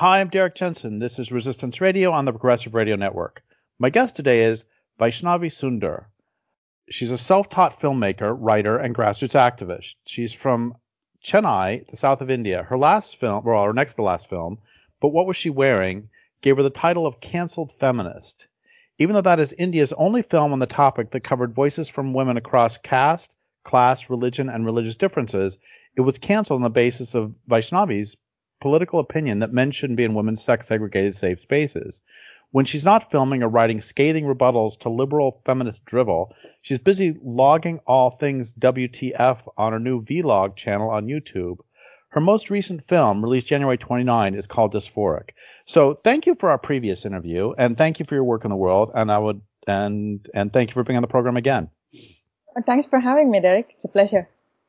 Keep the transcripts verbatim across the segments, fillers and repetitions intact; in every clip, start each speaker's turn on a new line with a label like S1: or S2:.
S1: Hi, I'm Derek Jensen. This is Resistance Radio on the Progressive Radio Network. My guest today is Vaishnavi Sundar. She's a self-taught filmmaker, writer, and grassroots activist. She's from Chennai, the south of India. Her last film, well, her next to last film, But What Was She Wearing?, gave her the title of Cancelled Feminist. Even though that is India's only film on the topic that covered voices from women across caste, class, religion, and religious differences, it was canceled on the basis of Vaishnavi's political opinion that men shouldn't be in women's sex-segregated safe spaces. When she's not filming or writing scathing rebuttals to liberal feminist drivel, she's busy logging all things W T F on her new vlog channel on YouTube. Her most recent film, released January twenty-ninth, is called Dysphoric. So thank you for our previous interview, and thank you for your work in the world, and I would and and thank you for being on the program again.
S2: Thanks for having me, Derek. It's a pleasure.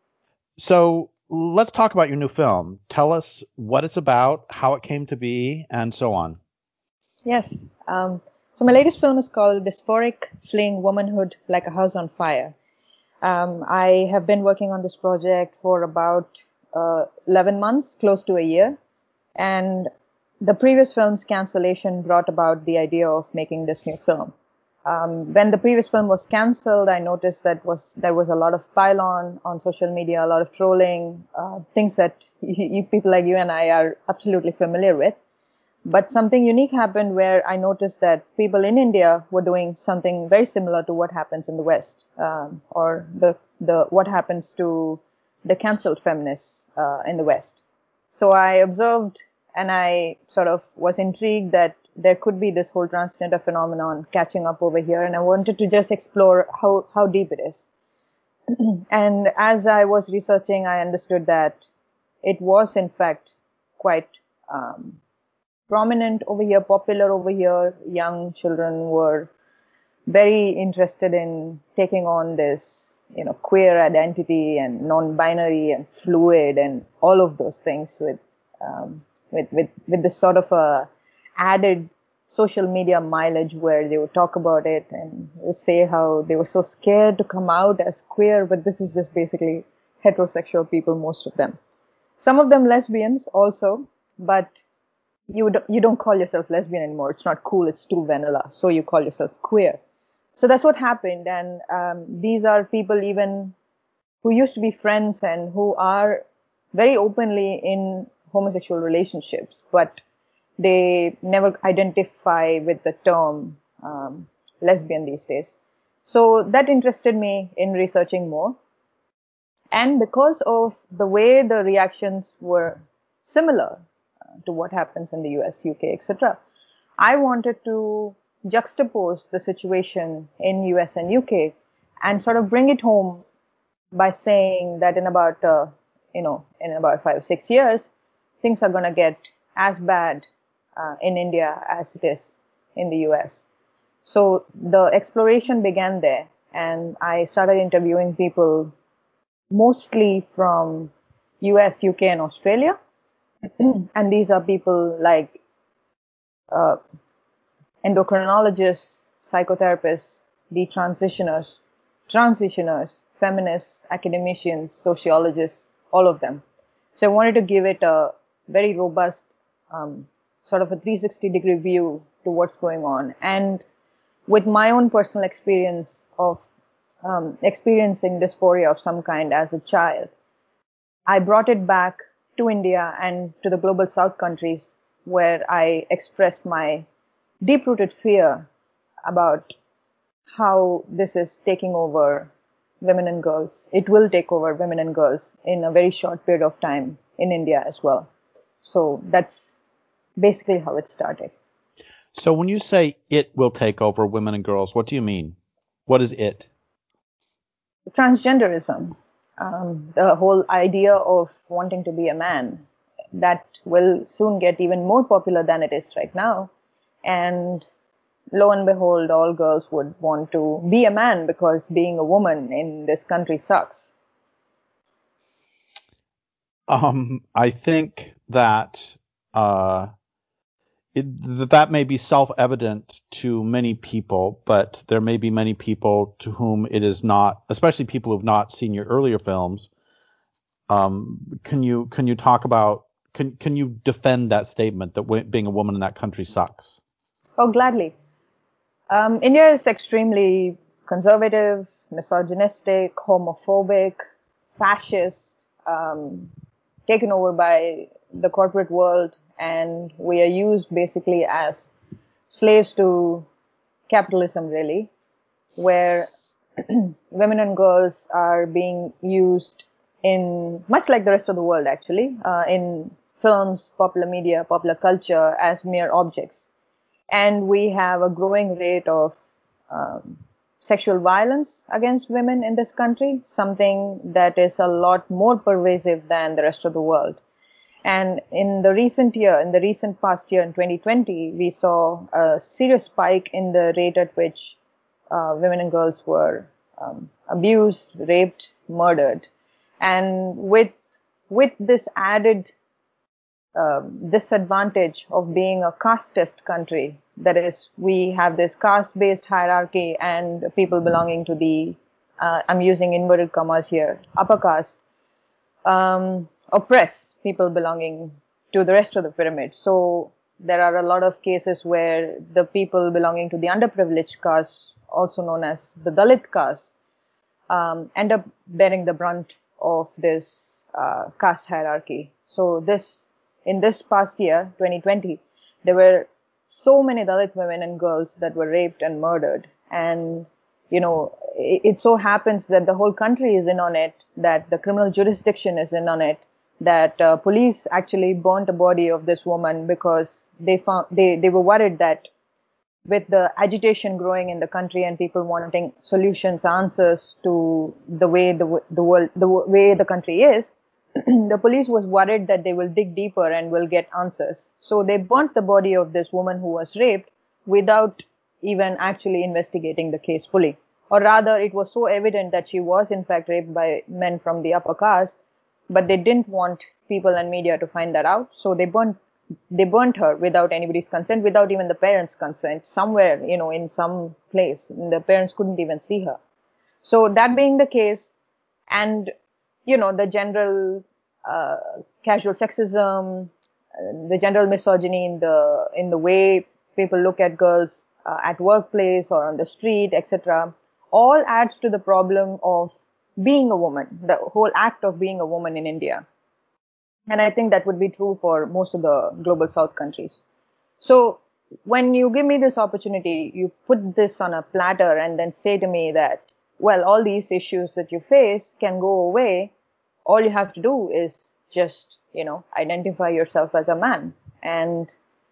S1: So let's talk about your new film. Tell us what it's about, how it came to be, and so on.
S2: Yes. Um, so my latest film is called Dysphoric, Fleeing Womanhood Like a House on Fire. Um, I have been working on this project for about uh, eleven months, close to a year. And the previous film's cancellation brought about the idea of making this new film. Um, when the previous film was cancelled, I noticed that was there was a lot of pile-on on social media, a lot of trolling, uh, things that you, you, people like you and I are absolutely familiar with. But something unique happened where I noticed that people in India were doing something very similar to what happens in the West, um, or the the what happens to the cancelled feminists uh, in the West. So I observed and I sort of was intrigued that there could be this whole transgender phenomenon catching up over here, and I wanted to just explore how, how deep it is. And as I was researching, I understood that it was, in fact, quite um, prominent over here, popular over here. Young children were very interested in taking on this, you know, queer identity and non-binary and fluid and all of those things with um, with with with this sort of a added social media mileage where they would talk about it and say how they were so scared to come out as queer, but this is just basically heterosexual people, most of them. Some of them lesbians also, but you don't, you don't call yourself lesbian anymore. It's not cool. It's too vanilla. So you call yourself queer. So that's what happened. And um, these are people even who used to be friends and who are very openly in homosexual relationships, but they never identify with the term um, lesbian these days. So that interested me in researching more. And because of the way the reactions were similar uh, to what happens in the U S, U K, et cetera, I wanted to juxtapose the situation in U S and U K and sort of bring it home by saying that in about, uh, you know, in about five or six years, things are going to get as bad uh, in India as it is in the U S. So the exploration began there, and I started interviewing people mostly from U S, U K, and Australia. And these are people like uh, endocrinologists, psychotherapists, detransitioners, transitioners, feminists, academicians, sociologists, all of them. So I wanted to give it a very robust, um, sort of a three sixty degree view to what's going on. And with my own personal experience of um, experiencing dysphoria of some kind as a child, I brought it back to India and to the global South countries where I expressed my deep-rooted fear about how this is taking over women and girls. It will take over women and girls in a very short period of time in India as well. So that's basically how it started.
S1: So when you say it will take over women and girls, what do you mean? What is it?
S2: Transgenderism, um, the whole idea of wanting to be a man, that will soon get even more popular than it is right now. And lo and behold, all girls would want to be a man because being a woman in this country sucks.
S1: Um, I think that uh, it, that may be self-evident to many people, but there may be many people to whom it is not, especially people who have not seen your earlier films. Um, can you can you talk about can can you defend that statement that w- being a woman in that country sucks?
S2: Oh, gladly. Um, India is extremely conservative, misogynistic, homophobic, fascist, um, taken over by the corporate world, and we are used basically as slaves to capitalism, really, where women and girls are being used in much like the rest of the world, actually, uh, in films, popular media, popular culture as mere objects. And we have a growing rate of um, sexual violence against women in this country, something that is a lot more pervasive than the rest of the world. And in the recent year, in the recent past year, in twenty twenty, we saw a serious spike in the rate at which uh, women and girls were um, abused, raped, murdered. And with with this added um, disadvantage of being a casteist country. That is, we have this caste-based hierarchy and people belonging to the, uh, I'm using inverted commas here, upper caste, um, oppress people belonging to the rest of the pyramid. So there are a lot of cases where the people belonging to the underprivileged caste, also known as the Dalit caste, um, end up bearing the brunt of this uh, caste hierarchy. So this, in this past year, twenty twenty, there were so many Dalit women and girls that were raped and murdered. And, you know, it, it so happens that the whole country is in on it, that the criminal jurisdiction is in on it, that uh, police actually burnt a body of this woman because they found, they, they were worried that with the agitation growing in the country and people wanting solutions, answers to the way the, the world, the way the country is, the police was worried that they will dig deeper and will get answers. So they burnt the body of this woman who was raped without even actually investigating the case fully. Or rather, it was so evident that she was in fact raped by men from the upper caste, but they didn't want people and media to find that out. So they burnt they burnt her without anybody's consent, without even the parents' consent, somewhere, you know, in some place. The parents couldn't even see her. So that being the case, and, you know, the general uh, casual sexism, uh, the general misogyny in the in the way people look at girls uh, at workplace or on the street, et cetera, all adds to the problem of being a woman, the whole act of being a woman in India. And I think that would be true for most of the global south countries. So when you give me this opportunity, you put this on a platter and then say to me that, well, all these issues that you face can go away. All you have to do is just, you know, identify yourself as a man. And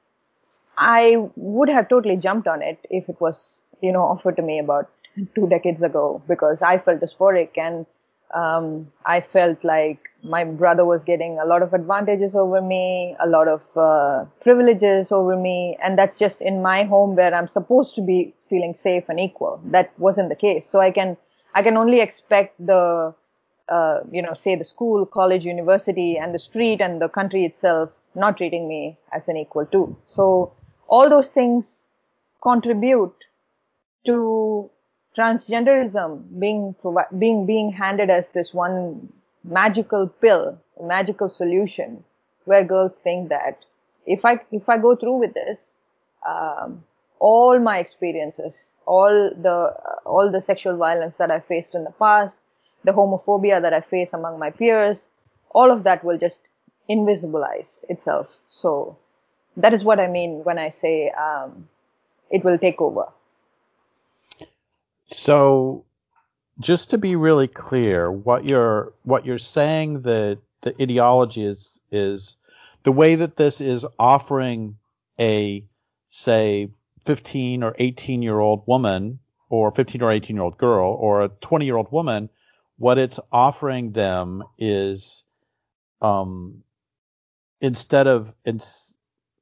S2: I would have totally jumped on it if it was, you know, offered to me about two decades ago, because I felt dysphoric and um, I felt like my brother was getting a lot of advantages over me, a lot of uh, privileges over me, and that's just in my home where I'm supposed to be feeling safe and equal. That wasn't the case. So I can I can only expect the uh, you know, say the school, college, university, and the street and the country itself not treating me as an equal too. So all those things contribute to transgenderism being provi- being being handed as this one magical pill, magical solution, where girls think that if I if I go through with this, um, all my experiences, all the uh, all the sexual violence that I faced in the past, the homophobia that I face among my peers, all of that will just invisibilize itself. So that is what I mean when I say um, it will take over.
S1: So just to be really clear, what you're what you're saying that the ideology is is the way that this is offering a, say, fifteen or eighteen year old woman or fifteen or eighteen year old girl or a twenty year old woman, what it's offering them is um instead of it's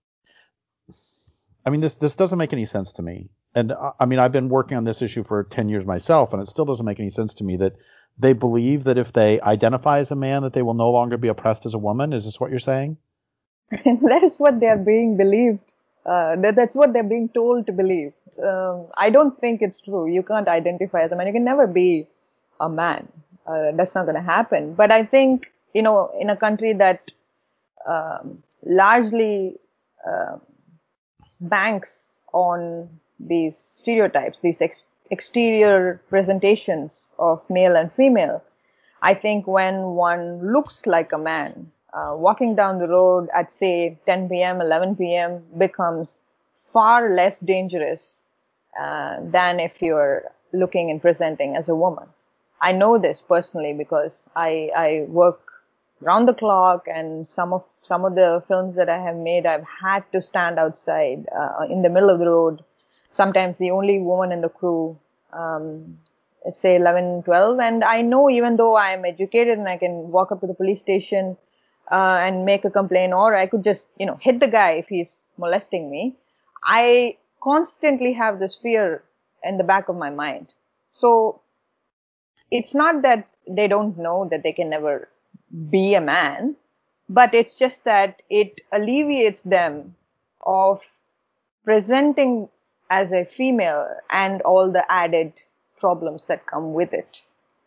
S1: I mean this this doesn't make any sense to me. And uh, I mean, I've been working on this issue for ten years myself, and it still doesn't make any sense to me that they believe that if they identify as a man, that they will no longer be oppressed as a woman. Is this what you're saying?
S2: That is what they're being believed. Uh, that, that's what they're being told to believe. Um, I don't think it's true. You can't identify as a man. You can never be a man. Uh, that's not going to happen. But I think, you know, in a country that um, largely uh, banks on these stereotypes, these ex- exterior presentations of male and female. I think when one looks like a man, uh, walking down the road at say ten p m, eleven p m becomes far less dangerous uh, than if you're looking and presenting as a woman. I know this personally because I, I work round the clock, and some of some of the films that I have made, I've had to stand outside uh, in the middle of the road, sometimes the only woman in the crew, um, let's say eleven, twelve. And I know, even though I am educated and I can walk up to the police station uh, and make a complaint, or I could just, you know, hit the guy if he's molesting me, I constantly have this fear in the back of my mind. So it's not that they don't know that they can never be a man, but it's just that it alleviates them of presenting as a female and all the added problems that come with it.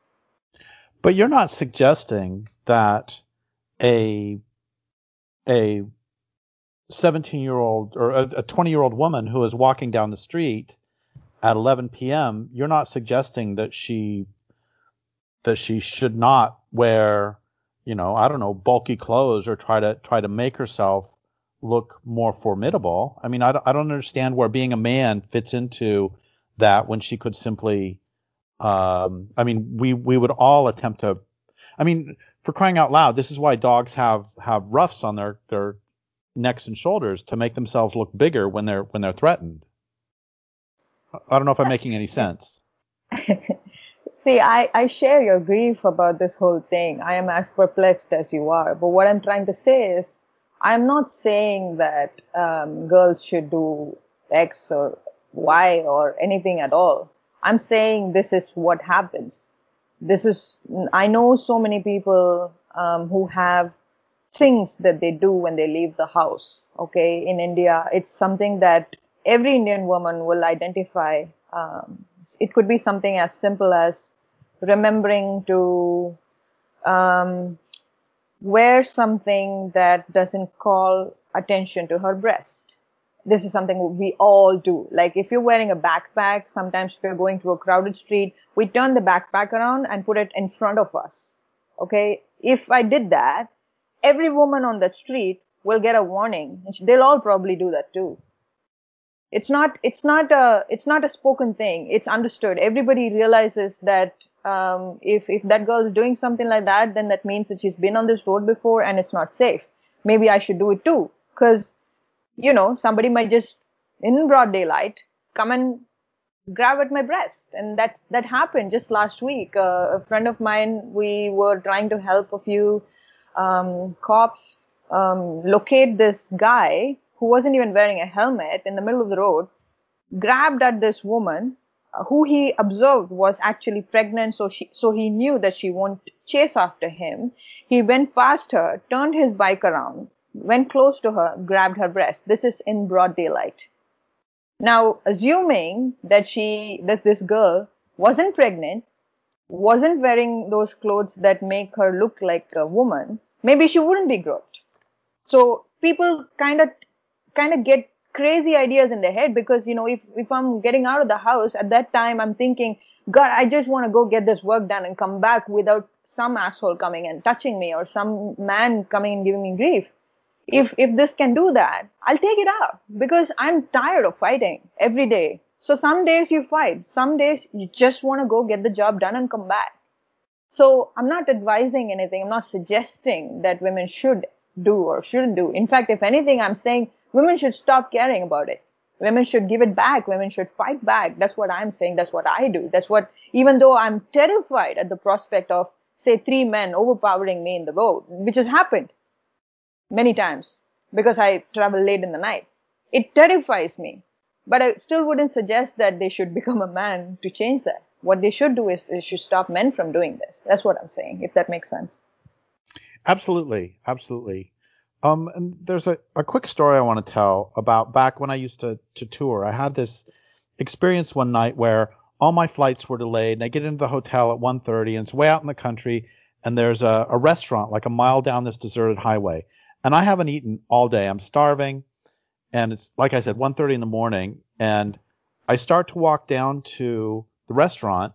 S1: But you're not suggesting that a a seventeen year old or a twenty year old woman who is walking down the street at eleven p m, you're not suggesting that she that she should not wear, you know, I don't know, bulky clothes or try to try to make herself look more formidable. I mean, I don't, I don't understand where being a man fits into that when she could simply, um, I mean, we we would all attempt to, I mean, for crying out loud, this is why dogs have have ruffs on their their necks and shoulders to make themselves look bigger when they're when they're threatened. I don't know if I'm making any sense.
S2: See, I, I share your grief about this whole thing. I am as perplexed as you are. But what I'm trying to say is, I'm not saying that um, girls should do X or Y or anything at all. I'm saying this is what happens. This is, I know so many people um, who have things that they do when they leave the house. Okay, in India, it's something that every Indian woman will identify. Um, it could be something as simple as remembering to um, wear something that doesn't call attention to her breast. This is something we all do. Like if you're wearing a backpack, sometimes if you're going through a crowded street, we turn the backpack around and put it in front of us. Okay, if I did that, every woman on that street will get a warning. They'll all probably do that too. It's not it's not a it's not a spoken thing. It's understood. Everybody realizes that um, if if that girl is doing something like that, then that means that she's been on this road before and it's not safe. Maybe I should do it too, because you know somebody might just in broad daylight come and grab at my breast. And that that happened just last week. Uh, a friend of mine, we were trying to help a few um, cops um, locate this guy who wasn't even wearing a helmet in the middle of the road, grabbed at this woman uh, who he observed was actually pregnant. So she so he knew that she won't chase after him. He went past her, turned his bike around, went close to her, grabbed her breast. This is in broad daylight. Now, assuming that she, that this girl wasn't pregnant, wasn't wearing those clothes that make her look like a woman, maybe she wouldn't be groped. So people kind of, kind of get crazy ideas in their head because, you know, if, if I'm getting out of the house at that time, I'm thinking, God, I just want to go get this work done and come back without some asshole coming and touching me or some man coming and giving me grief. If if this can do that, I'll take it up because I'm tired of fighting every day. So some days you fight, some days you just want to go get the job done and come back. So I'm not advising anything. I'm not suggesting that women should do or shouldn't do. In fact, if anything, I'm saying women should stop caring about it. Women should give it back. Women should fight back. That's what I'm saying. That's what I do. That's what, even though I'm terrified at the prospect of, say, three men overpowering me in the road, which has happened many times because I travel late in the night. It terrifies me. But I still wouldn't suggest that they should become a man to change that. What they should do is they should stop men from doing this. That's what I'm saying, if that makes sense.
S1: Absolutely, absolutely. Um, and there's a, a quick story I want to tell about back when I used to, to tour. I had this experience one night where all my flights were delayed, and I get into the hotel at one thirty, and it's way out in the country, and there's a, a restaurant like a mile down this deserted highway. and I haven't eaten all day. I'm starving, and it's like I said, one thirty in the morning, and I start to walk down to the restaurant,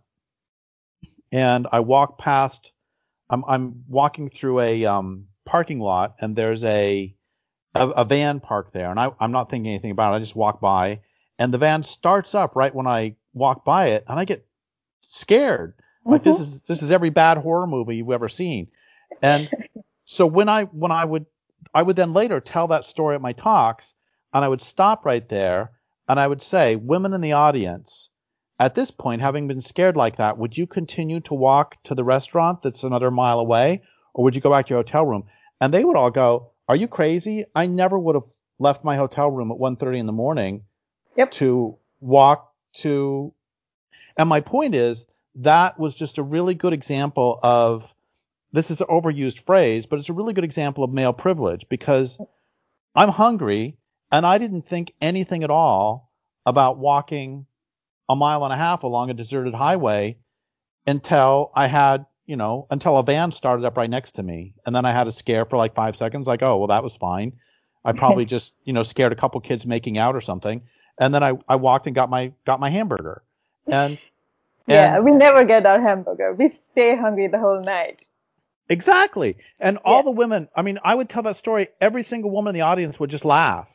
S1: and I walk past. I'm I'm walking through a um, parking lot, and there's a, a a van parked there, and I I'm not thinking anything about it. I just walk by, and the van starts up right when I walk by it, and I get scared. Like this
S2: Mm-hmm.
S1: is this is every bad horror movie you've ever seen. And so when I when I would I would then later tell that story at my talks, and I would stop right there, and I would say, women in the audience, at this point, having been scared like that, would you continue to walk to the restaurant that's another mile away, or would you go back to your hotel room? And they would all go, are you crazy? I never would have left my hotel room at one thirty in the morning
S2: Yep.
S1: to walk to. And my point is that was just a really good example of, this is an overused phrase, but it's a really good example of male privilege, because I'm hungry and I didn't think anything at all about walking a mile and a half along a deserted highway until I had, you know, until a van started up right next to me. And then I had a scare for like five seconds, like, oh, well, that was fine. I probably just, you know, scared a couple kids making out or something. And then I, I walked and got my got my hamburger. And
S2: Yeah,
S1: and
S2: we never get our hamburger. We stay hungry the whole night.
S1: exactly. And
S2: Yeah.
S1: all the women, I mean, I would tell that story, every single woman in the audience would just laugh.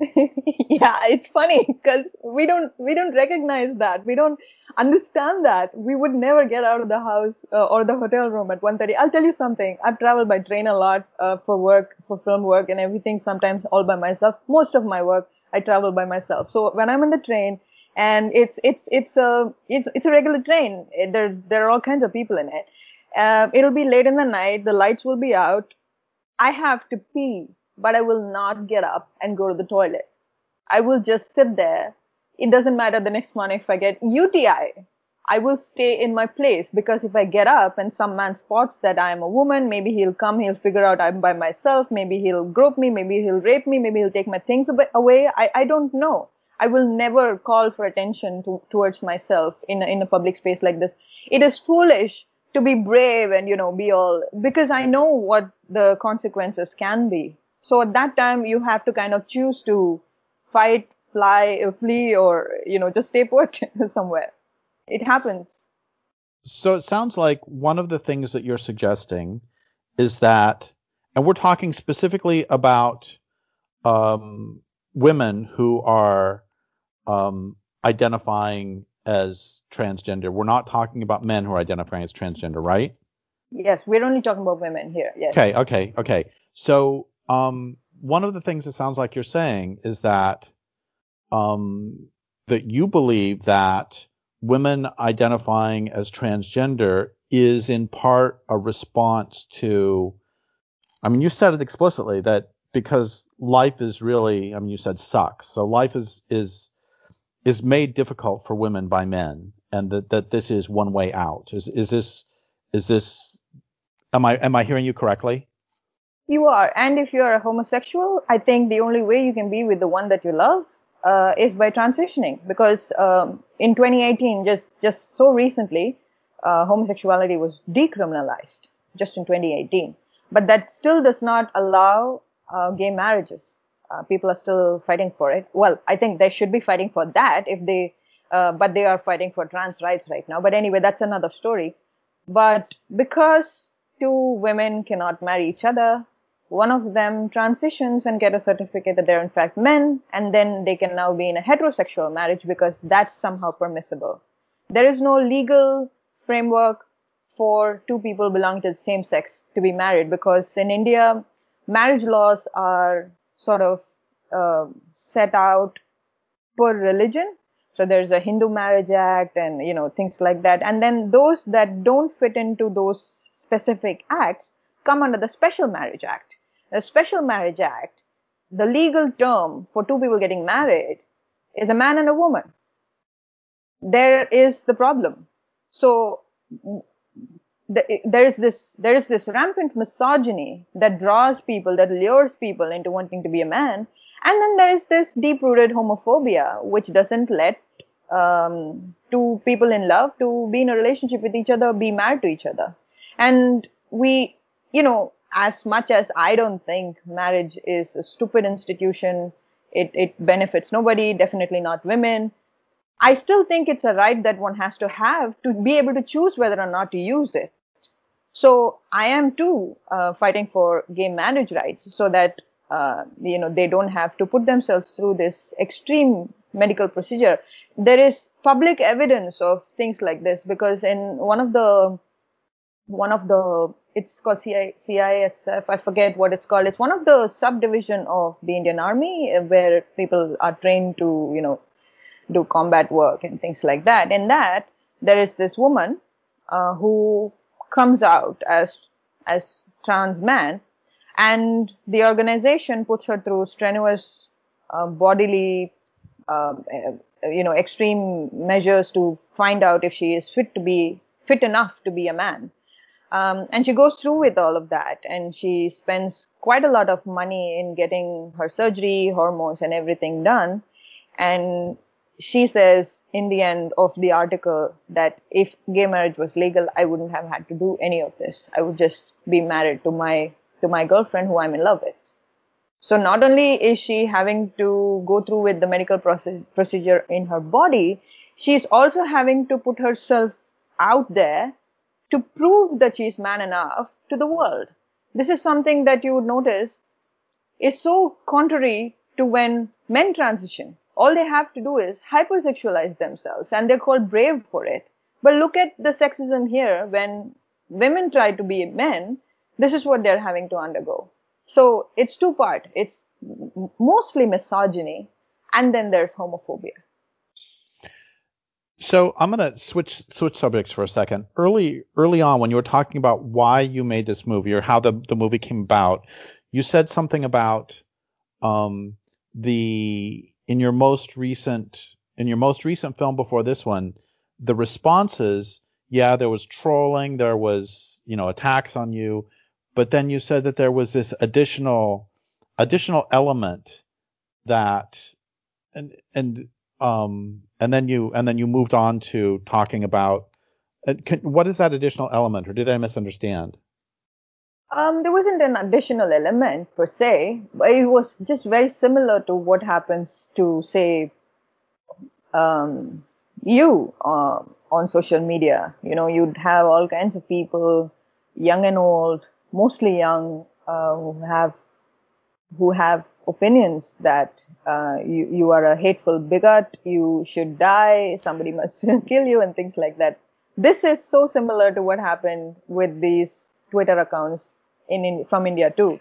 S2: Yeah, it's funny because we don't we don't recognize that. We don't understand that. We would never get out of the house uh, or the hotel room at one thirty. I'll tell you something. I've traveled by train a lot uh, for work, for film work and everything, sometimes all by myself. Most of my work I travel by myself. So when I'm in the train and it's it's it's a it's it's a regular train. It, there there are all kinds of people in it. Um, it'll be late in the night, the lights will be out. I have to pee, but I will not get up and go to the toilet. I will just sit there. It doesn't matter the next morning if I get U T I. I I will stay in my place, because if I get up and some man spots that I am a woman, maybe he'll come, he'll figure out I'm by myself, maybe he'll grope me, maybe he'll rape me, maybe he'll take my things away. I, I don't know. I will never call for attention to, towards myself in a, in a public space like this. It is foolish to be brave and, you know, be all, because I know what the consequences can be. So at that time, you have to kind of choose to fight, fly, uh, flee, or, you know, just stay put somewhere. It happens.
S1: So it sounds like one of the things that you're suggesting is that, and we're talking specifically about um, women who are um, identifying as transgender. We're not talking about men who are identifying as transgender, right?
S2: Yes, we're only talking about women here. Yes.
S1: Okay, okay, okay. So um, one of the things it sounds like you're saying is that um, that you believe that women identifying as transgender is in part a response to, I mean, you said it explicitly that because life is really, I mean, you said sucks. So life is is is made difficult for women by men, and that, that this is one way out. Is is this is this am I am I hearing you correctly?
S2: You are. And if you're a homosexual, I think the only way you can be with the one that you love uh, is by transitioning. Because um, in twenty eighteen, just, just so recently, uh, homosexuality was decriminalized, just in twenty eighteen. But that still does not allow uh, gay marriages. Uh, people are still fighting for it. Well, I think they should be fighting for that if they, uh, but they are fighting for trans rights right now. But anyway, that's another story. But because two women cannot marry each other, one of them transitions and get a certificate that they're in fact men, and then they can now be in a heterosexual marriage because that's somehow permissible. There is no legal framework for two people belonging to the same sex to be married, because in India, marriage laws are sort of uh, set out per religion. So there's a Hindu Marriage Act and, you know, things like that. And then those that don't fit into those specific acts come under the Special Marriage Act. The Special Marriage Act, the legal term for two people getting married is a man and a woman. There is the problem. So the, there is this there is this rampant misogyny that draws people, that lures people into wanting to be a man, and then there is this deep-rooted homophobia which doesn't let um, two people in love to be in a relationship with each other, be married to each other. And we, you know, as much as I don't think marriage is a stupid institution, it, it benefits nobody, definitely not women. I still think it's a right that one has to have to be able to choose whether or not to use it. So I am too uh, fighting for gay marriage rights so that uh, you know they don't have to put themselves through this extreme medical procedure. There is public evidence of things like this because in one of the one of the it's called C I, C I S F. I forget what it's called. It's one of the subdivision of the Indian Army uh, where people are trained to you know do combat work and things like that. In that, there is this woman uh, who comes out as as trans man, and the organization puts her through strenuous uh, bodily, um, uh, you know, extreme measures to find out if she is fit to be fit enough to be a man. Um, and she goes through with all of that, and she spends quite a lot of money in getting her surgery, hormones, and everything done. And she says in the end of the article that if gay marriage was legal, I wouldn't have had to do any of this. I would just be married to my to my girlfriend who I'm in love with. So not only is she having to go through with the medical process, procedure in her body, she's also having to put herself out there to prove that she's man enough to the world. This is something that you would notice is so contrary to when men transition. All they have to do is hypersexualize themselves and they're called brave for it. But look at the sexism here when women try to be men, this is what they're having to undergo. So it's two part. It's mostly misogyny and then there's homophobia.
S1: So I'm going to switch switch subjects for a second. Early early on, when you were talking about why you made this movie or how the, the movie came about, you said something about um, the in your most recent in your most recent film before this one, the responses. Yeah, there was trolling, there was you know attacks on you, but then you said that there was this additional additional element that and and um and then you and then you moved on to talking about uh, can, what is that additional element, or did I misunderstand?
S2: Um, there wasn't an additional element per se, but it was just very similar to what happens to, say, um, you uh, on social media. You know, you'd have all kinds of people, young and old, mostly young, uh, who have who have opinions that uh, you you are a hateful bigot, you should die, somebody must kill you, and things like that. This is so similar to what happened with these Twitter accounts in, in from India too.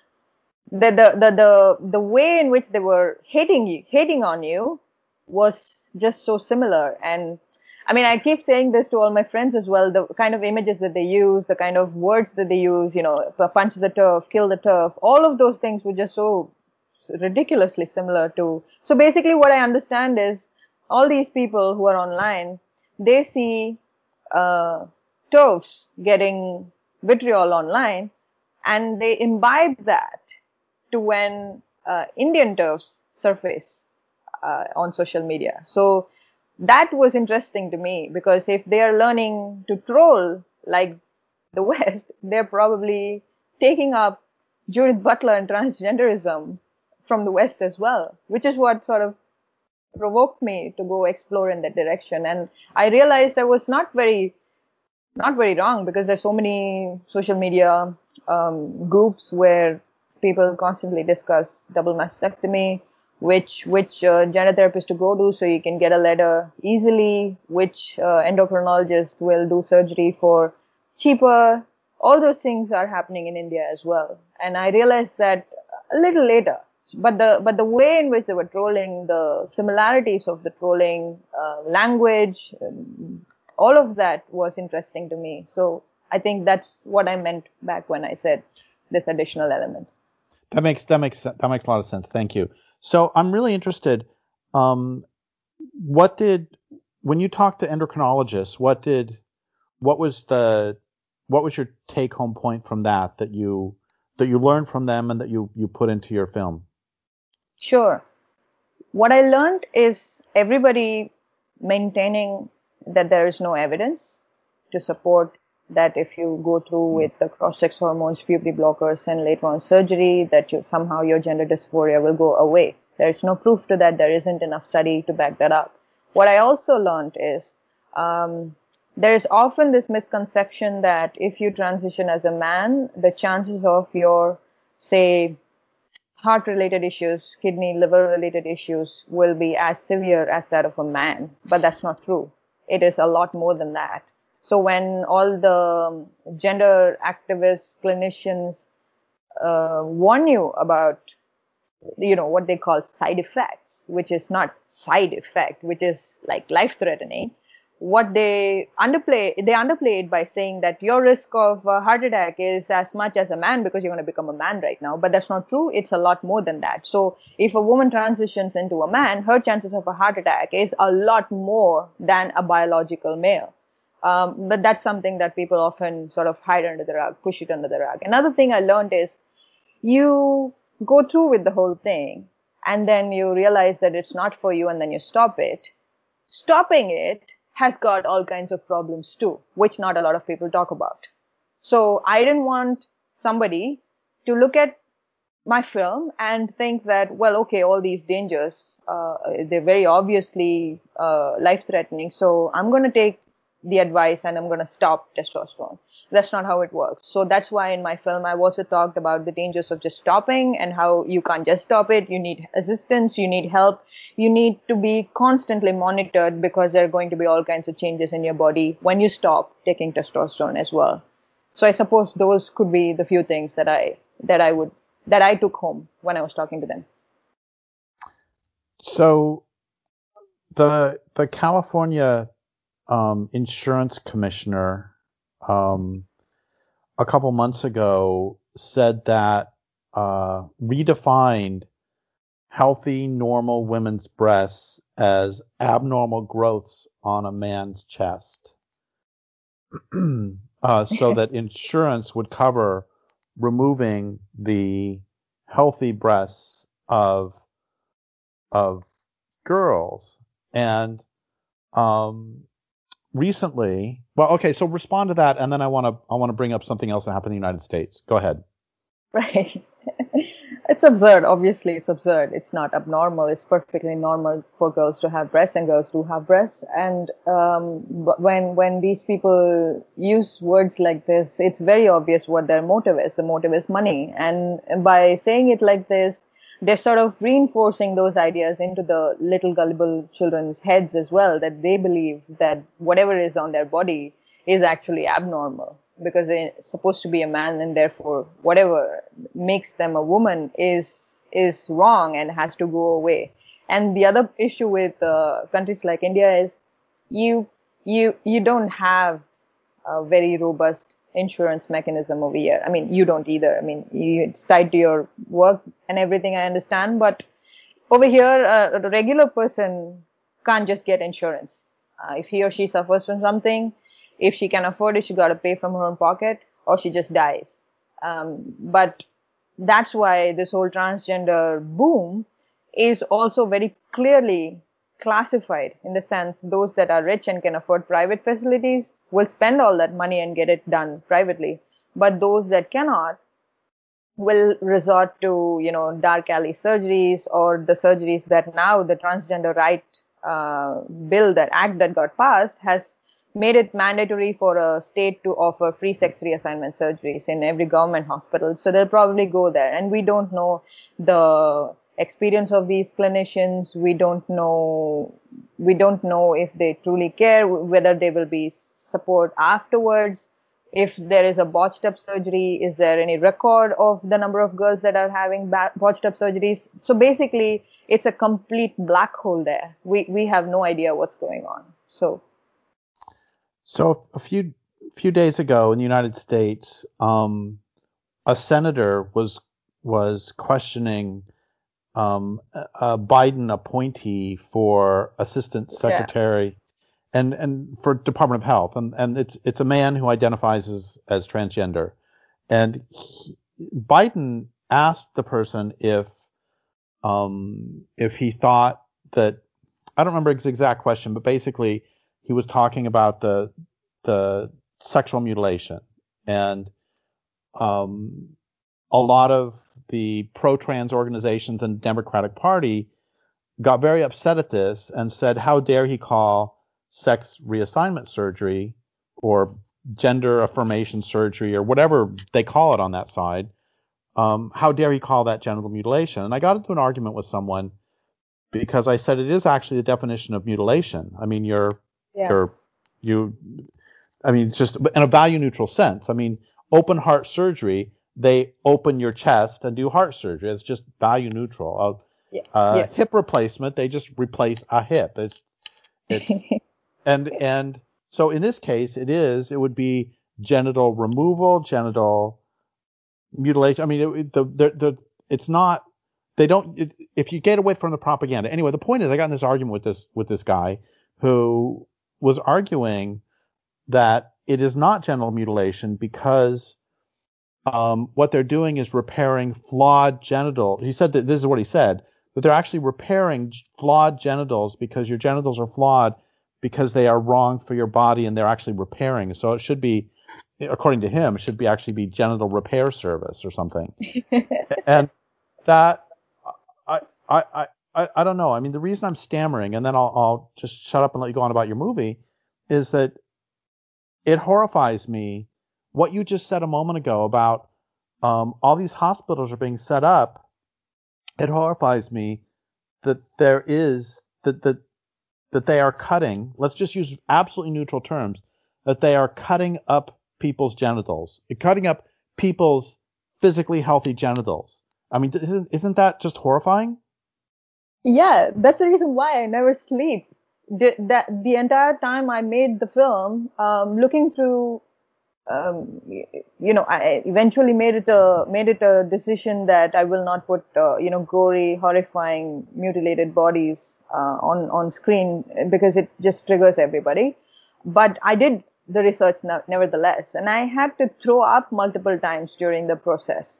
S2: The, the the the the way in which they were hating you, hating on you, was just so similar. And I mean, I keep saying this to all my friends as well. The kind of images that they use, the kind of words that they use, you know, punch the turf, kill the turf, all of those things were just so ridiculously similar to. So basically, what I understand is all these people who are online, they see uh, turfs getting vitriol online, and they imbibe that to when uh, Indian turfs surface uh, on social media. So that was interesting to me because if they are learning to troll like the West, they're probably taking up Judith Butler and transgenderism from the West as well, which is what sort of provoked me to go explore in that direction. And I realized I was not very not very wrong because there's so many social media um, groups where people constantly discuss double mastectomy, which which uh, gender therapist to go to so you can get a letter easily, which uh, endocrinologist will do surgery for cheaper. All those things are happening in India as well, and I realized that a little later. But the but the way in which they were trolling, the similarities of the trolling uh, language, um, all of that was interesting to me. So I think that's what I meant back when I said this additional element.
S1: That makes that makes that makes a lot of sense. Thank you. So I'm really interested. Um, what did when you talked to endocrinologists? What did what was the what was your take home point from that that you that you learned from them and that you you put into your film?
S2: Sure. What I learned is everybody maintaining that there is no evidence to support that if you go through with the cross-sex hormones, puberty blockers, and later on surgery, that you, somehow your gender dysphoria will go away. There's no proof to that. There isn't enough study to back that up. What I also learned is um, there is often this misconception that if you transition as a man, the chances of your, say, heart-related issues, kidney, liver-related issues will be as severe as that of a man. But that's not true. It is a lot more than that. So when all the gender activists, clinicians uh, warn you about, you know, what they call side effects, which is not side effect, which is like life-threatening, what they underplay, they underplay it by saying that your risk of a heart attack is as much as a man because you're going to become a man right now. But that's not true. It's a lot more than that. So if a woman transitions into a man, her chances of a heart attack is a lot more than a biological male. Um, but that's something that people often sort of hide under the rug, push it under the rug. Another thing I learned is you go through with the whole thing and then you realize that it's not for you and then you stop it. Stopping it has got all kinds of problems too, which not a lot of people talk about. So I didn't want somebody to look at my film and think that, well, okay, all these dangers, uh, they're very obviously uh, life-threatening, so I'm going to take the advice and I'm going to stop testosterone. That's not how it works. So that's why in my film, I also talked about the dangers of just stopping and how you can't just stop it. You need assistance, you need help, you need to be constantly monitored because there are going to be all kinds of changes in your body when you stop taking testosterone as well. So I suppose those could be the few things that I that I would that I took home when I was talking to them.
S1: So the the California um, insurance commissioner um, a couple months ago said that uh, redefined healthy, normal women's breasts as abnormal growths on a man's chest, uh, so that insurance would cover removing the healthy breasts of of girls. And um, recently, well, okay, so respond to that, and then I want to I want to bring up something else that happened in the United States. Go ahead.
S2: Right. It's absurd. Obviously, it's absurd. It's not abnormal. It's perfectly normal for girls to have breasts, and girls do have breasts. And um, but when when these people use words like this, it's very obvious what their motive is. The motive is money. And by saying it like this, they're sort of reinforcing those ideas into the little gullible children's heads as well, that they believe that whatever is on their body is actually abnormal because they're supposed to be a man, and therefore whatever makes them a woman is is wrong and has to go away. And the other issue with uh, countries like India is you you you don't have a very robust insurance mechanism over here. I mean, you don't either. I mean, you, it's tied to your work and everything, I understand, but over here, uh, a regular person can't just get insurance. Uh, if he or she suffers from something, if she can afford it, she got to pay from her own pocket, or she just dies. Um, but that's why this whole transgender boom is also very clearly classified, in the sense those that are rich and can afford private facilities will spend all that money and get it done privately. But those that cannot will resort to, you know, dark alley surgeries, or the surgeries that now the transgender right uh, bill, that act that got passed, has made it mandatory for a state to offer free sex reassignment surgeries in every government hospital. So they'll probably go there. And we don't know the experience of these clinicians. We don't know, we don't know if they truly care, whether there will be support afterwards. If there is a botched up surgery, is there any record of the number of girls that are having botched up surgeries? So basically, it's a complete black hole there. We we have no idea what's going on. So,
S1: so a few few days ago in the United States, um, a senator was was questioning um, a Biden appointee for assistant secretary. Yeah. And and for Department of Health, and, and it's it's a man who identifies as, as transgender, and he, Biden asked the person if um if he thought that, I don't remember his exact question, but basically he was talking about the the sexual mutilation. And um, a lot of the pro-trans organizations and Democratic Party got very upset at this and said, how dare he call sex reassignment surgery or gender affirmation surgery or whatever they call it on that side, um, how dare he call that genital mutilation? And I got into an argument with someone because I said it is actually the definition of mutilation. I mean, you're,
S2: Yeah.
S1: you're, you, I mean, it's just in a value neutral sense. I mean, open heart surgery, they open your chest and do heart surgery. It's just value neutral.
S2: Yeah.
S1: Uh, uh,
S2: Yeah.
S1: hip replacement, they just replace a hip. It's, it's, and, and so in this case, it is, it would be genital removal, genital mutilation. I mean, it, the, the, the, it's not, they don't, it, if you get away from the propaganda. Anyway, the point is I got in this argument with this, with this guy who was arguing that it is not genital mutilation because um, what they're doing is repairing flawed genital. He said that this is what he said, that they're actually repairing flawed genitals because your genitals are flawed because they are wrong for your body and they're actually repairing. So it should be, according to him, it should be actually be genital repair service or something. And that, I, I, I, I don't know. I mean, the reason I'm stammering, and then I'll, I'll just shut up and let you go on about your movie, is that it horrifies me what you just said a moment ago about um, all these hospitals are being set up. It horrifies me that there is that that that they are cutting. Let's just use absolutely neutral terms. That they are cutting up people's genitals, cutting up people's physically healthy genitals. I mean, isn't isn't that just horrifying?
S2: Yeah, that's the reason why I never sleep. The, that the entire time I made the film, um, looking through, um, you know, I eventually made it a made it a decision that I will not put, uh, you know, gory, horrifying, mutilated bodies uh, on on screen because it just triggers everybody. But I did the research nevertheless, and I had to throw up multiple times during the process.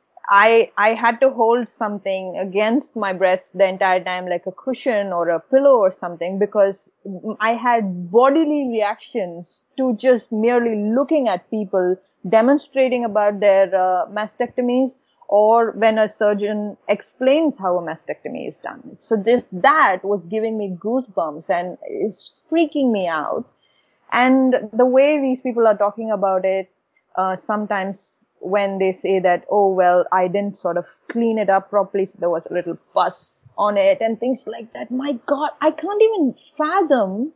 S2: I I had to hold something against my breast the entire time, like a cushion or a pillow or something, because I had bodily reactions to just merely looking at people demonstrating about their uh, mastectomies, or when a surgeon explains how a mastectomy is done. So this that was giving me goosebumps and it's freaking me out. And the way these people are talking about it, uh, sometimes when they say that, oh, well, I didn't sort of clean it up properly, so there was a little pus on it and things like that. My God, I can't even fathom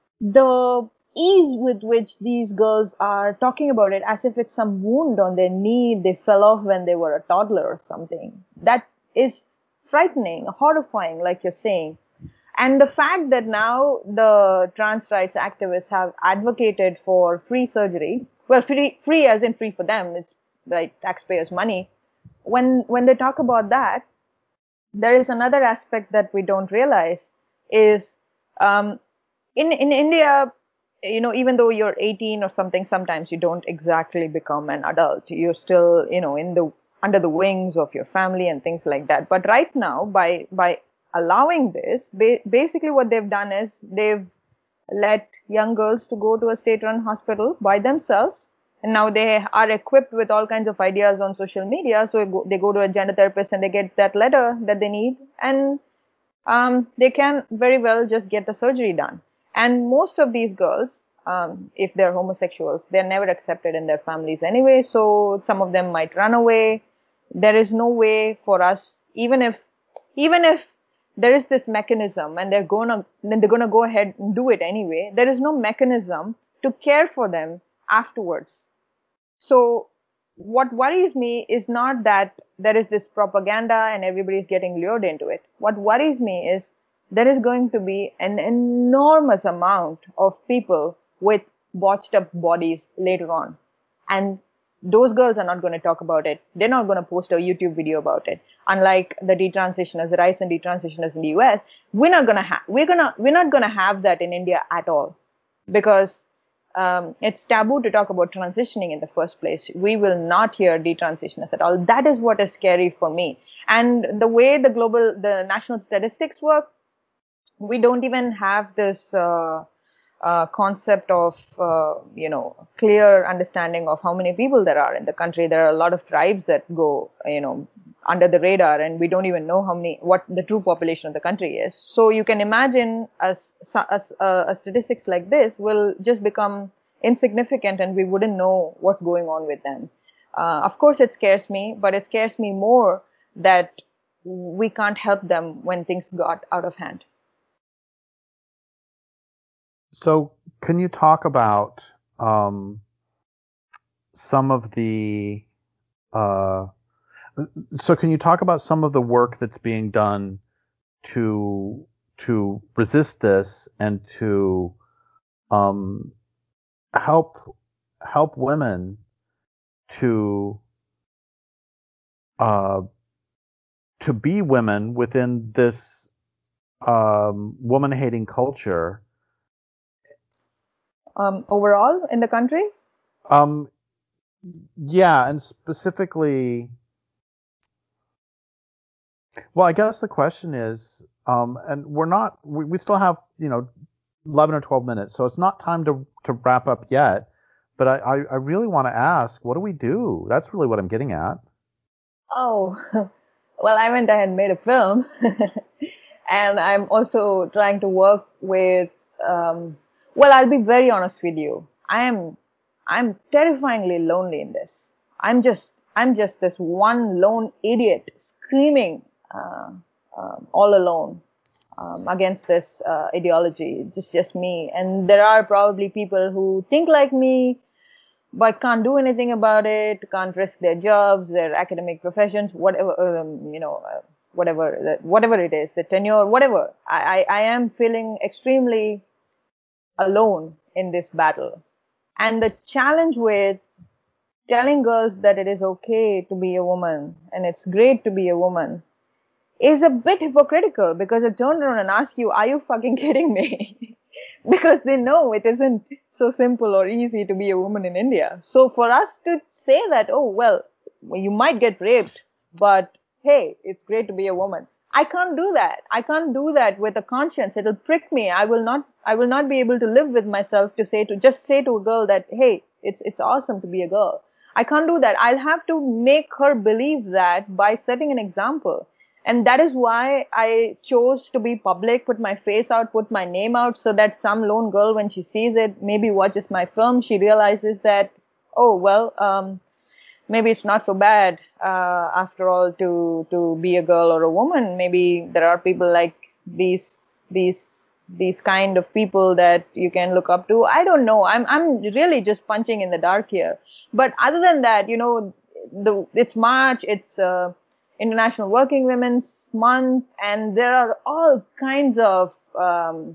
S2: the ease with which these girls are talking about it as if it's some wound on their knee they fell off when they were a toddler or something. That is frightening, horrifying, like you're saying. And the fact that now the trans rights activists have advocated for free surgery, well, free, free as in free for them, it's like taxpayers' money. When when they talk about that, there is another aspect that we don't realize is um, in in India, you know, even though you're eighteen or something, sometimes you don't exactly become an adult. You're still, you know, in the under the wings of your family and things like that. But right now, by by allowing this, ba- basically what they've done is they've let young girls to go to a state-run hospital by themselves, and now they are equipped with all kinds of ideas on social media. So they go to a gender therapist and they get that letter that they need, and um, they can very well just get the surgery done. And most of these girls, um, if they're homosexuals, they're never accepted in their families anyway. So some of them might run away. There is no way for us, even if, even if there is this mechanism and they're gonna, then they're gonna go ahead and do it anyway. There is no mechanism to care for them afterwards. So what worries me is not that there is this propaganda and everybody's getting lured into it. What worries me is there is going to be an enormous amount of people with botched up bodies later on. And those girls are not going to talk about it. They're not going to post a YouTube video about it. Unlike the detransitioners, the rights and detransitioners in the U S, we're not going to have, we're going to, we're not going to have that in India at all, because um, it's taboo to talk about transitioning in the first place. We will not hear detransitioners at all. That is what is scary for me. And the way the global, the national statistics work, we don't even have this, uh, uh, concept of, uh, you know, clear understanding of how many people there are in the country. There are a lot of tribes that go, you know, under the radar, and we don't even know how many, what the true population of the country is. So you can imagine as, as uh, a statistics like this will just become insignificant, and we wouldn't know what's going on with them. Uh, of course, it scares me, but it scares me more that we can't help them when things got out of hand.
S1: So, can you talk about um, some of the uh, so can you talk about some of the work that's being done to to resist this and to um, help help women to uh, to be women within this um, woman-hating culture?
S2: Um, overall in the country?
S1: Um, yeah, and specifically, well, I guess the question is, um, and we're not, we, we still have, you know, eleven or twelve minutes, so it's not time to, to wrap up yet. But I, I, I really want to ask, what do we do? That's really what I'm getting at.
S2: Oh, well, I went ahead and made a film. And I'm also trying to work with, um, well, I'll be very honest with you. I am, I'm terrifyingly lonely in this. I'm just, I'm just this one lone idiot screaming, uh, um, all alone, um, against this uh, ideology. Just, just me. And there are probably people who think like me, but can't do anything about it, can't risk their jobs, their academic professions, whatever, um, you know, uh, whatever, whatever it is, the tenure, whatever. I, I, I am feeling extremely alone in this battle. And the challenge with telling girls that it is okay to be a woman and it's great to be a woman is a bit hypocritical, because I turn around and ask you, are you fucking kidding me? Because they know it isn't so simple or easy to be a woman in India. So for us to say that, oh, well, you might get raped, but hey, it's great to be a woman. I can't do that. I can't do that with a conscience. It'll prick me. I will not, I will not be able to live with myself to say to, just say to a girl that, hey, it's, it's awesome to be a girl. I can't do that. I'll have to make her believe that by setting an example. And that is why I chose to be public, put my face out, put my name out, so that some lone girl, when she sees it, maybe watches my film, she realizes that, oh, well, um, maybe it's not so bad, uh, after all, to, to be a girl or a woman. Maybe there are people like these, these, these kind of people that you can look up to. I don't know. I'm, I'm really just punching in the dark here. But other than that, you know, the, it's March, it's, uh, International Working Women's Month, and there are all kinds of, um,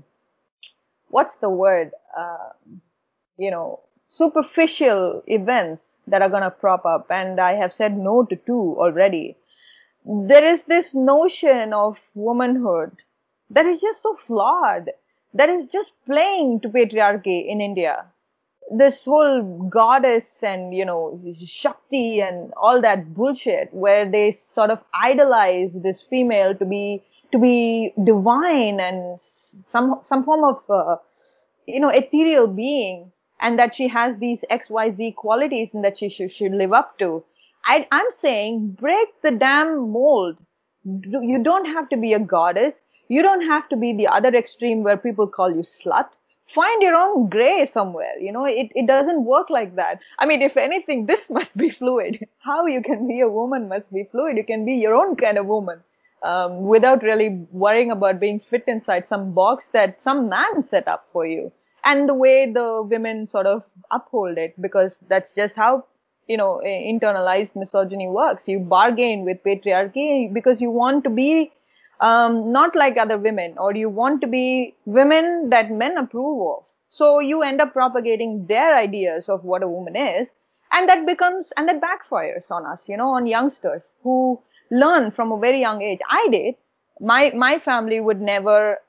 S2: what's the word, uh, you know, superficial events that are going to crop up. And I have said no to two already. There is this notion of womanhood that is just so flawed, that is just playing to patriarchy in India. This whole goddess and, you know, Shakti and all that bullshit, where they sort of idolize this female to be to be divine and some some form of, uh, you know, ethereal being, and that she has these X Y Z qualities and that she should, should live up to. I, I'm saying break the damn mold. You don't have to be a goddess. You don't have to be the other extreme where people call you slut. Find your own gray somewhere. You know, it, it doesn't work like that. I mean, if anything, this must be fluid. How you can be a woman must be fluid. You can be your own kind of woman, um, without really worrying about being fit inside some box that some man set up for you. And the way the women sort of uphold it, because that's just how, you know, internalized misogyny works. You bargain with patriarchy because you want to be, um, not like other women, or you want to be women that men approve of. So you end up propagating their ideas of what a woman is, and that becomes, and that backfires on us, you know, on youngsters who learn from a very young age. I did. My my family would never,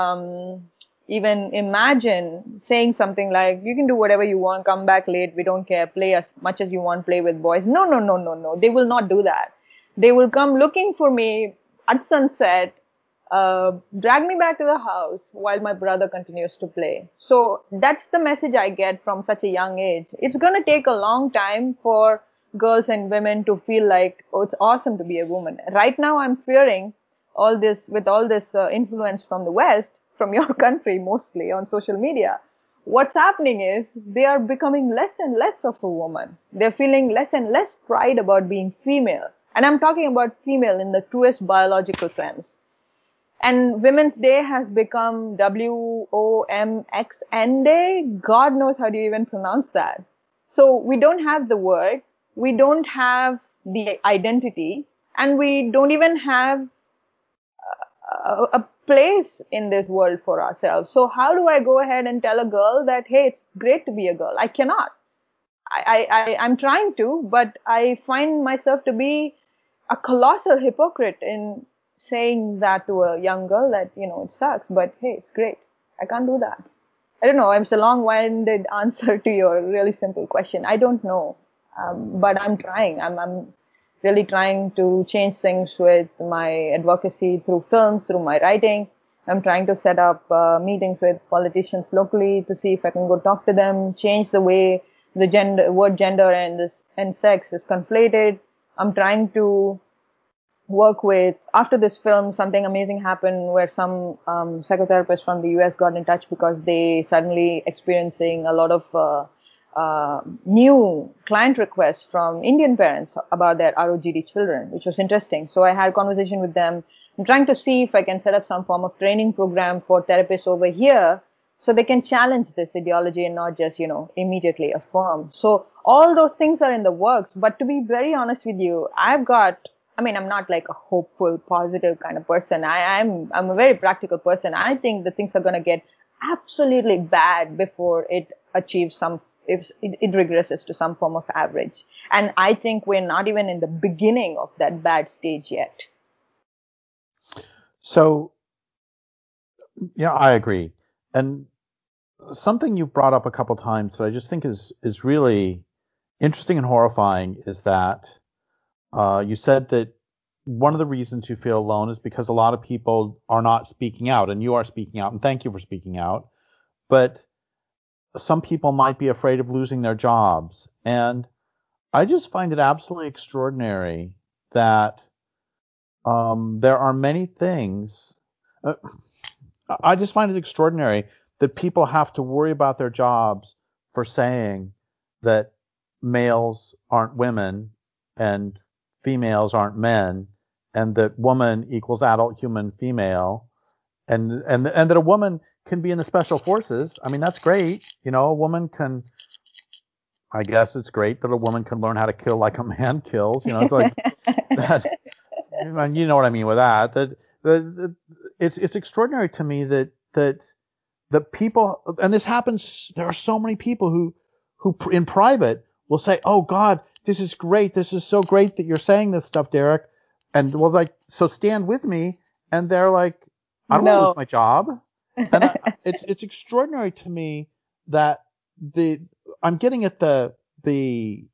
S2: um, even imagine saying something like, you can do whatever you want, come back late, we don't care, play as much as you want, play with boys. No, no, no, no, no. They will not do that. They will come looking for me at sunset, uh, drag me back to the house while my brother continues to play. So that's the message I get from such a young age. It's going to take a long time for girls and women to feel like, oh, it's awesome to be a woman. Right now, I'm fearing all this with all this uh, influence from the West, from your country mostly on social media. What's happening is they are becoming less and less of a woman. They're feeling less and less pride about being female. And I'm talking about female in the truest biological sense. And Women's Day has become W O M X N Day. God knows how do you even pronounce that. So we don't have the word, we don't have the identity, and we don't even have a, a place in this world for ourselves. So how do I go ahead and tell a girl that, hey, it's great to be a girl? I cannot. I, I, I'm trying to, but I find myself to be a colossal hypocrite in saying that to a young girl that, you know, it sucks, but hey, it's great. I can't do that. I don't know. It's a long-winded answer to your really simple question. I don't know. Um, but I'm trying. I'm, I'm really trying to change things with my advocacy through films, through my writing. I'm trying to set up uh, meetings with politicians locally to see if I can go talk to them, change the way the gender, word gender and this and sex is conflated. I'm trying to work with, after this film, something amazing happened where some um, psychotherapists from the U S got in touch because they suddenly experiencing a lot of uh, uh, new client requests from Indian parents about their R O G D children, which was interesting. So I had a conversation with them. I'm trying to see if I can set up some form of training program for therapists over here so they can challenge this ideology and not just, you know, immediately affirm. So all those things are in the works. But to be very honest with you, I've got I mean, I'm not like a hopeful, positive kind of person. I, I'm I'm a very practical person. I think that things are going to get absolutely bad before it achieves some, if it, it regresses to some form of average. And I think we're not even in the beginning of that bad stage yet.
S1: So, yeah, I agree. And something you brought up a couple times that I just think is is really interesting and horrifying is that uh, you said that one of the reasons you feel alone is because a lot of people are not speaking out, and you are speaking out, and thank you for speaking out. But some people might be afraid of losing their jobs, and I just find it absolutely extraordinary that um, there are many things. Uh, I just find it extraordinary that people have to worry about their jobs for saying that males aren't women and females aren't men, and that woman equals adult human female, and and and that a woman can be in the special forces. I mean, that's great. You know, a woman can. I guess it's great that a woman can learn how to kill like a man kills. You know, it's like that. And you know what I mean with that. That the, the it's it's extraordinary to me that that the people, and this happens, there are so many people who who in private will say, oh God, this is great, this is so great that you're saying this stuff, Derek, and well, like, so stand with me, and they're like, I don't want to lose
S2: No.
S1: my job. And I, it's it's extraordinary to me that the I'm getting at the the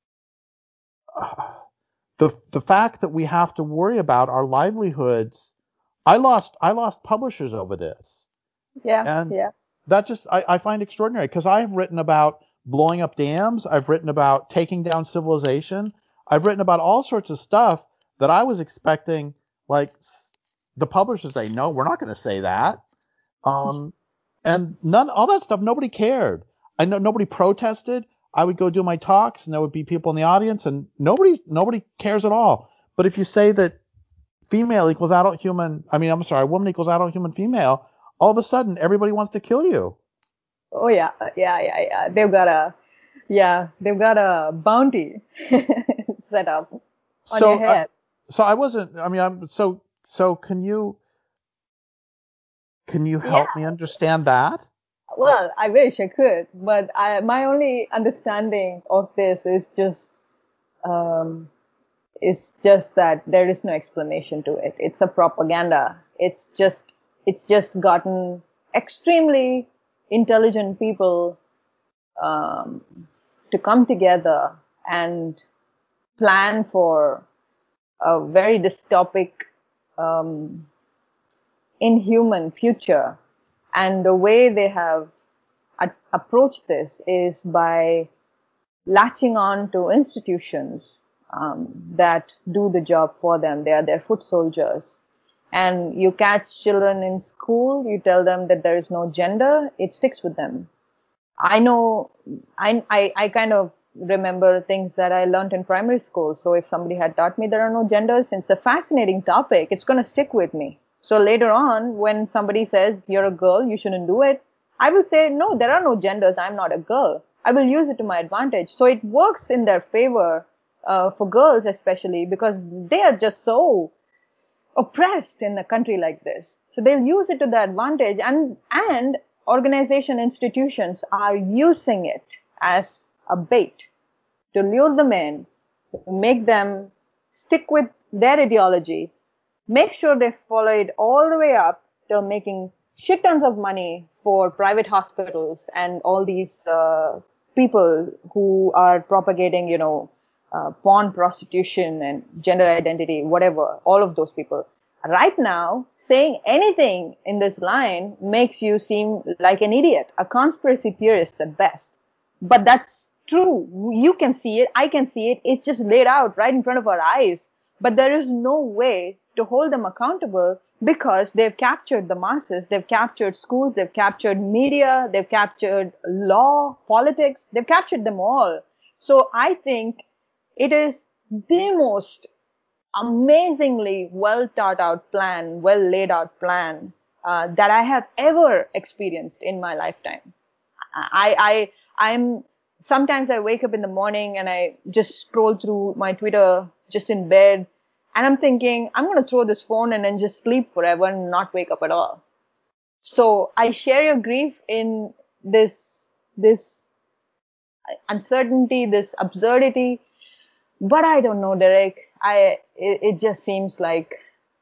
S1: uh, the the fact that we have to worry about our livelihoods. I lost I lost publishers over this.
S2: Yeah,
S1: And
S2: yeah.
S1: that just I, I find extraordinary because I've written about blowing up dams, I've written about taking down civilization, I've written about all sorts of stuff that I was expecting like the publishers say, no, we're not going to say that. Um, and none all that stuff nobody cared. I know nobody protested. I would go do my talks and there would be people in the audience and nobody nobody cares at all. But if you say that female equals adult human, I mean, I'm sorry, woman equals adult human female, all of a sudden everybody wants to kill you.
S2: Oh yeah, yeah, yeah, yeah. They've got a, yeah, they've got a bounty set up on your
S1: So, I,
S2: head.
S1: so I wasn't. I mean, I'm so. So, can you can you
S2: Yeah.
S1: help me understand that?
S2: Well, I wish I could, but I, my only understanding of this is just um, is just that there is no explanation to it. It's a propaganda. It's just it's just gotten extremely intelligent people um, to come together and plan for a very dystopic, um, inhuman future. And the way they have a- approached this is by latching on to institutions um, that do the job for them. They are their foot soldiers. And you catch children in school, you tell them that there is no gender, it sticks with them. I know, I, I, I kind of remember things that I learned in primary school. So if somebody had taught me there are no genders, it's a fascinating topic, it's going to stick with me. So later on, when somebody says you're a girl, you shouldn't do it, I will say, no, there are no genders, I'm not a girl. I will use it to my advantage. So it works in their favor, uh, for girls especially, because they are just so oppressed in a country like this. So they'll use it to their advantage, and and organization institutions are using it as a bait to lure them in, to make them stick with their ideology, make sure they follow it all the way up to making shit tons of money for private hospitals and all these uh, people who are propagating, you know, uh, porn, prostitution, and gender identity, whatever, all of those people. Right now, saying anything in this line makes you seem like an idiot, a conspiracy theorist at best. But that's true. You can see it. I can see it. It's just laid out right in front of our eyes. But there is no way to hold them accountable because they've captured the masses. They've captured schools. They've captured media. They've captured law, politics. They've captured them all. So I think it is the most amazingly well thought out plan, well laid out plan uh, that I have ever experienced in my lifetime. I, I, I'm sometimes I wake up in the morning and I just scroll through my Twitter just in bed, and I'm thinking I'm going to throw this phone and then just sleep forever and not wake up at all. So I share your grief in this, this uncertainty, this absurdity, but I don't know, Derek. I, it, it just seems like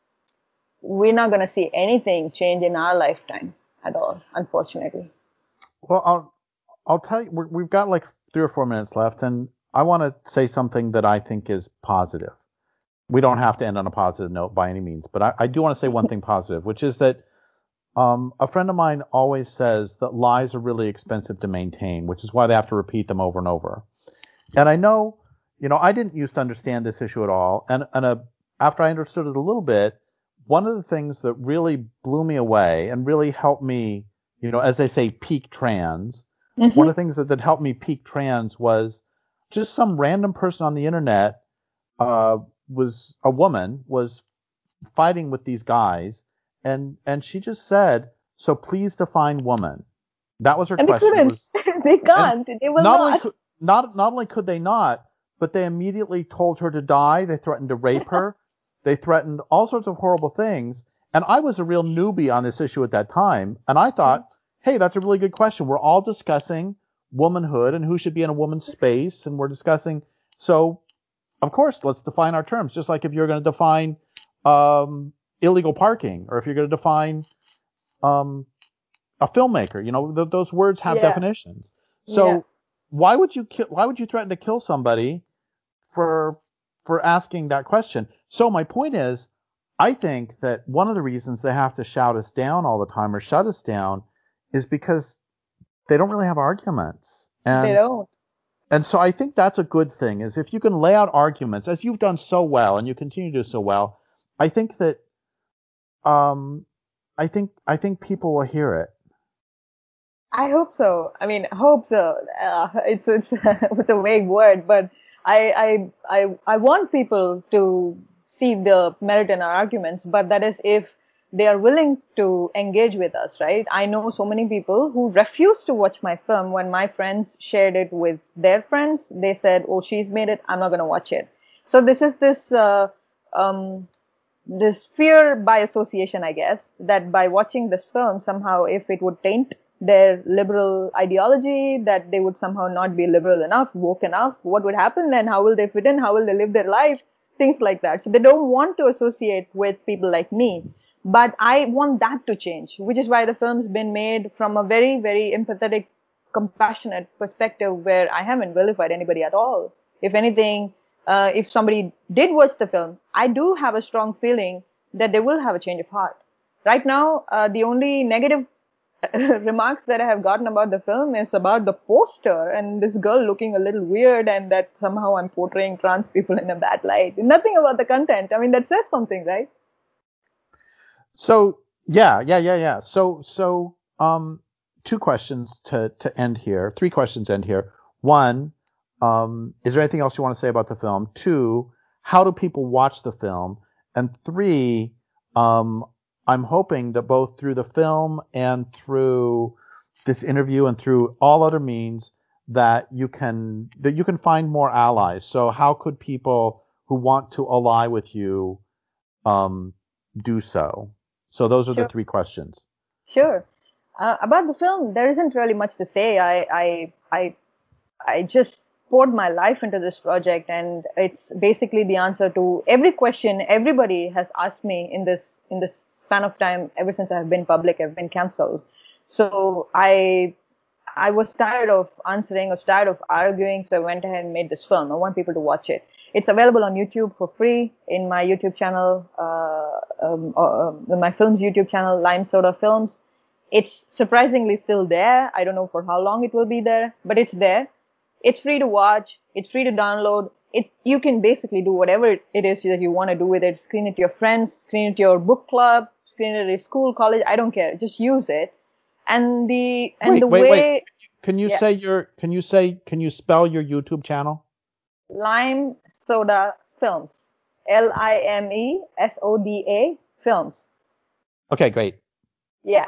S2: we're not going to see anything change in our lifetime at all, unfortunately.
S1: Well, I'll I'll tell you, we're, we've got like three or four minutes left, and I want to say something that I think is positive. We don't have to end on a positive note by any means, but I, I do want to say one thing positive, which is that um, a friend of mine always says that lies are really expensive to maintain, which is why they have to repeat them over and over. And I know, you know, I didn't used to understand this issue at all, and and a, after I understood it a little bit, one of the things that really blew me away and really helped me, you know, as they say, peak trans. One of
S2: Mm-hmm.
S1: the things that, that helped me peak trans was just some random person on the internet uh, was a woman was fighting with these guys, and and she just said, "So please define woman." That was her
S2: And they
S1: question.
S2: couldn't.
S1: Was
S2: They
S1: and
S2: can't. They will
S1: not only
S2: not.
S1: could not not only could they not, but they immediately told her to die. They threatened to rape her. They threatened all sorts of horrible things. And I was a real newbie on this issue at that time, and I thought, hey, that's a really good question. We're all discussing womanhood and who should be in a woman's space, and we're discussing. So, of course, let's define our terms. Just like if you're going to define um, illegal parking, or if you're going to define um, a filmmaker. You know, th- those words have
S2: Yeah.
S1: definitions.
S2: Yeah.
S1: So why would you ki- why would you threaten to kill somebody for for asking that question? So my point is, I think that one of the reasons they have to shout us down all the time or shut us down is because they don't really have arguments.
S2: They
S1: And
S2: don't.
S1: and so I think that's a good thing, is if you can lay out arguments as you've done so well and you continue to do so well, I think that um I think I think people will hear it.
S2: I hope so. I mean, hope so. Uh, it's it's it's a vague word, but I I I I want people to see the merit in our arguments. But that is if they are willing to engage with us, right? I know so many people who refused to watch my film when my friends shared it with their friends. They said, "Oh, she's made it. I'm not going to watch it." So this is this uh, um, this fear by association, I guess, that by watching this film, somehow if it would taint their liberal ideology, that they would somehow not be liberal enough, woke enough, what would happen then? How will they fit in? How will they live their life? Things like that. So they don't want to associate with people like me. But I want that to change, which is why the film's been made from a very, very empathetic, compassionate perspective where I haven't vilified anybody at all. If anything, uh, if somebody did watch the film, I do have a strong feeling that they will have a change of heart. right now, uh, the only negative remarks that I have gotten about the film is about the poster and this girl looking a little weird and that somehow I'm portraying trans people in a bad light. Nothing about the content. I mean, that says something, right?
S1: So yeah, yeah, yeah, yeah. So so um, two questions to to end here. Three questions to end here. One, um, is there anything else you want to say about the film? Two, how do people watch the film? And three, um, I'm hoping that both through the film and through this interview and through all other means that you can that you can find more allies. So how could people who want to ally with you um, do so? So those are the
S2: Sure.
S1: three questions.
S2: Sure. Uh, about the film, there isn't really much to say. I, I, I, I just poured my life into this project, and it's basically the answer to every question everybody has asked me in this in this span of time ever since I've been public. I've been cancelled, so I I was tired of answering, I was tired of arguing, so I went ahead and made this film. I want people to watch it. It's available on YouTube for free in my YouTube channel, uh, um, uh, um, my film's YouTube channel, Lime Soda Films. It's surprisingly still there. I don't know for how long it will be there, but it's there. It's free to watch. It's free to download. It you can basically do whatever it is that you want to do with it. Screen it to your friends, screen it to your book club, screen it at your school, college. I don't care. Just use it. And the and
S1: Wait,
S2: the
S1: wait, wait.
S2: way,
S1: Can you
S2: yeah,
S1: say your can you say can you spell your YouTube channel?
S2: Lime Soda Films, L I M E S O D A Films.
S1: Okay, great.
S2: Yeah.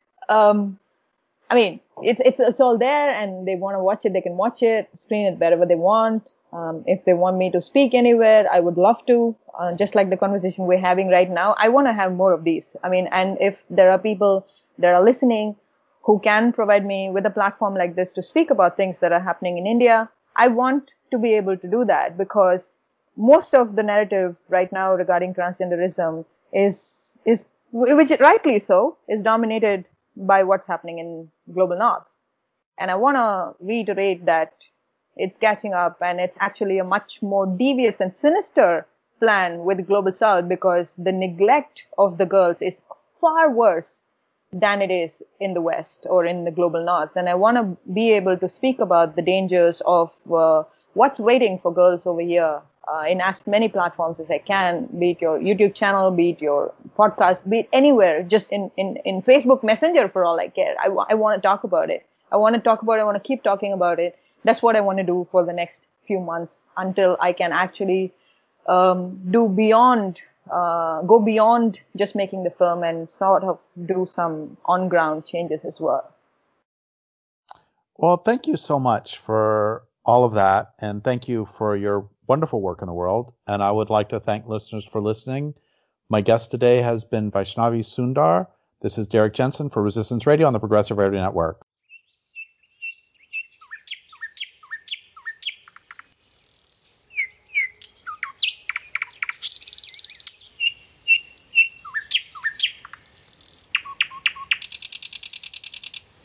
S2: Um, I mean, it's it's it's all there, and they want to watch it, they can watch it, screen it wherever they want. Um, if they want me to speak anywhere, I would love to. Uh, just like the conversation we're having right now, I want to have more of these. I mean, and if there are people that are listening who can provide me with a platform like this to speak about things that are happening in India, I want to be able to do that, because most of the narrative right now regarding transgenderism is is which rightly so is dominated by what's happening in global north. And I want to reiterate that it's catching up, and it's actually a much more devious and sinister plan with global south, because the neglect of the girls is far worse than it is in the west or in the global north. And I want to be able to speak about the dangers of uh, what's waiting for girls over here uh, in as many platforms as I can, be it your YouTube channel, be it your podcast, be it anywhere, just in, in, in Facebook Messenger for all I care. I, I want to talk about it. I want to talk about it. I want to keep talking about it. That's what I want to do for the next few months until I can actually um, do beyond, uh, go beyond just making the film and sort of do some on-ground changes as well.
S1: Well, thank you so much for all of that, and thank you for your wonderful work in the world. And I would like to thank listeners for listening. My guest today has been Vaishnavi Sundar. This is Derek Jensen for Resistance Radio on the Progressive Radio Network.